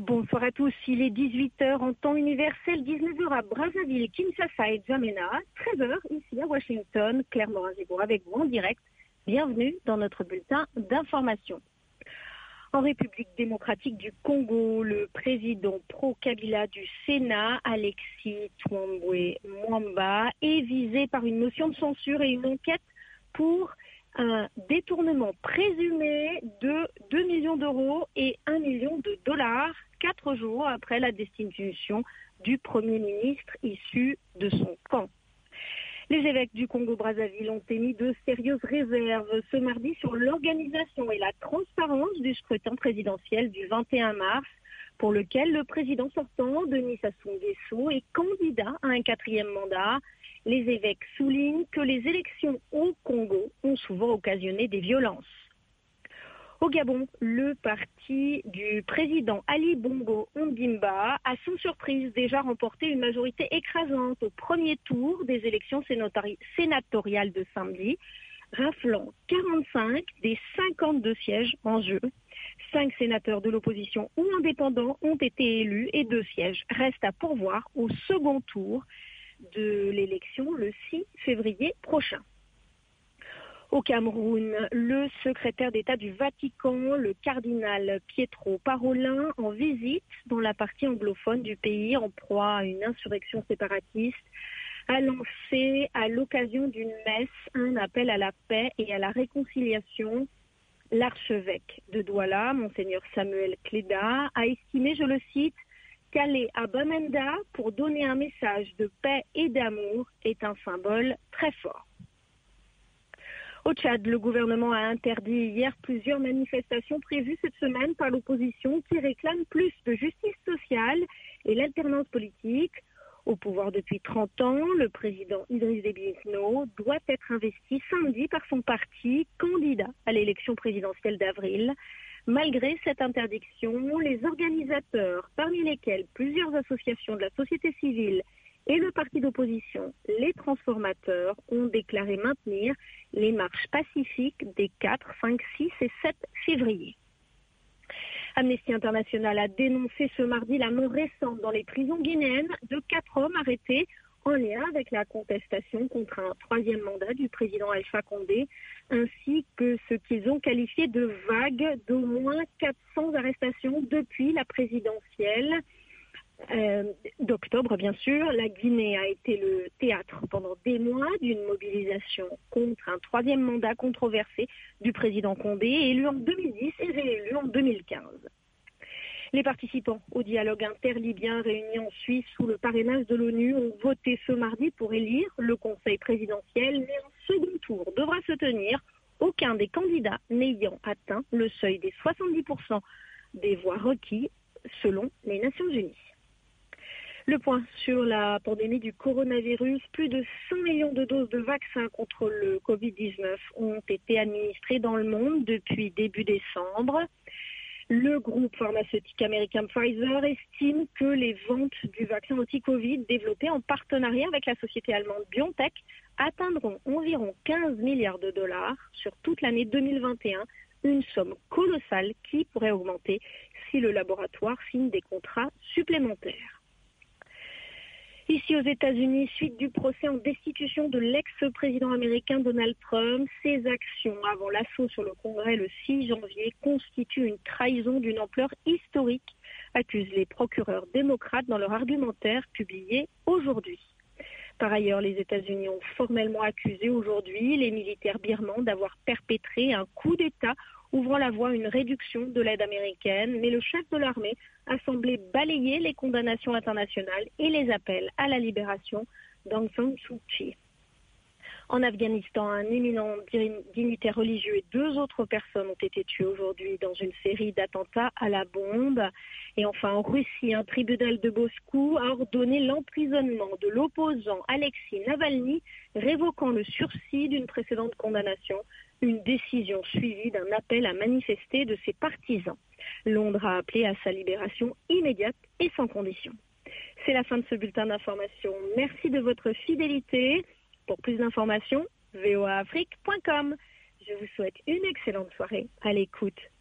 Bonsoir à tous, il est 18h en temps universel, 19h à Brazzaville, Kinshasa et N'Djamena, 13h ici à Washington, Claire Morin-Zibourg avec vous en direct. Bienvenue dans notre bulletin d'information. En République démocratique du Congo, le président pro-Kabila du Sénat, Alexis Thoumbwe Mwamba, est visé par une motion de censure et une enquête pour un détournement présumé de 2 millions d'euros et 1 million de dollars, 4 jours après la destitution du Premier ministre issu de son camp. Les évêques du Congo-Brazzaville ont émis de sérieuses réserves ce mardi sur l'organisation et la transparence du scrutin présidentiel du 21 mars, pour lequel le président sortant, Denis Sassou Nguesso, est candidat à un 4e mandat. Les évêques soulignent que les élections au Congo ont souvent occasionné des violences. Au Gabon, le parti du président Ali Bongo Ondimba a sans surprise déjà remporté une majorité écrasante au premier tour des élections sénatoriales de samedi, raflant 45 des 52 sièges en jeu. 5 sénateurs de l'opposition ou indépendants ont été élus et 2 sièges restent à pourvoir au second tour de l'élection le 6 février prochain. Au Cameroun, le secrétaire d'État du Vatican, le cardinal Pietro Parolin, en visite dans la partie anglophone du pays en proie à une insurrection séparatiste, a lancé à l'occasion d'une messe un appel à la paix et à la réconciliation. L'archevêque de Douala, Monseigneur Samuel Cléda, a estimé, je le cite, qu'aller à Bamenda pour donner un message de paix et d'amour est un symbole très fort. Au Tchad, le gouvernement a interdit hier plusieurs manifestations prévues cette semaine par l'opposition qui réclame plus de justice sociale et l'alternance politique. Au pouvoir depuis 30 ans, le président Idriss Déby Itno doit être investi samedi par son parti, candidat à l'élection présidentielle d'avril. Malgré cette interdiction, les organisateurs, parmi lesquels plusieurs associations de la société civile et le parti d'opposition, les transformateurs, ont déclaré maintenir les marches pacifiques des 4, 5, 6 et 7 février. Amnesty International a dénoncé ce mardi la mort récente dans les prisons guinéennes de 4 hommes arrêtés en lien avec la contestation contre un 3e mandat du président Alpha Condé, ainsi que ce qu'ils ont qualifié de vague d'au moins 400 arrestations depuis la présidentielle d'octobre, bien sûr. La Guinée a été le théâtre pendant des mois d'une mobilisation contre un 3e mandat controversé du président Condé, élu en 2010 et réélu en 2015. Les participants au dialogue interlibyen réuni en Suisse sous le parrainage de l'ONU ont voté ce mardi pour élire le Conseil présidentiel, mais un second tour devra se tenir, aucun des candidats n'ayant atteint le seuil des 70% des voix requis selon les Nations Unies. Le point sur la pandémie du coronavirus, plus de 100 millions de doses de vaccins contre le Covid-19 ont été administrées dans le monde depuis début décembre. Le groupe pharmaceutique américain Pfizer estime que les ventes du vaccin anti-Covid développé en partenariat avec la société allemande BioNTech atteindront environ 15 milliards de dollars sur toute l'année 2021, une somme colossale qui pourrait augmenter si le laboratoire signe des contrats supplémentaires. Ici aux États-Unis, suite du procès en destitution de l'ex-président américain Donald Trump, ses actions avant l'assaut sur le Congrès le 6 janvier constituent une trahison d'une ampleur historique, accusent les procureurs démocrates dans leur argumentaire publié aujourd'hui. Par ailleurs, les États-Unis ont formellement accusé aujourd'hui les militaires birmans d'avoir perpétré un coup d'État ouvrant la voie à une réduction de l'aide américaine, mais le chef de l'armée a semblé balayer les condamnations internationales et les appels à la libération d'Aung San Suu Kyi. En Afghanistan, un éminent dignitaire religieux et 2 autres personnes ont été tuées aujourd'hui dans une série d'attentats à la bombe. Et enfin, en Russie, un tribunal de Moscou a ordonné l'emprisonnement de l'opposant Alexei Navalny, révoquant le sursis d'une précédente condamnation, une décision suivie d'un appel à manifester de ses partisans. Londres a appelé à sa libération immédiate et sans condition. C'est la fin de ce bulletin d'information. Merci de votre fidélité. Pour plus d'informations, voaafrique.com. Je vous souhaite une excellente soirée à l'écoute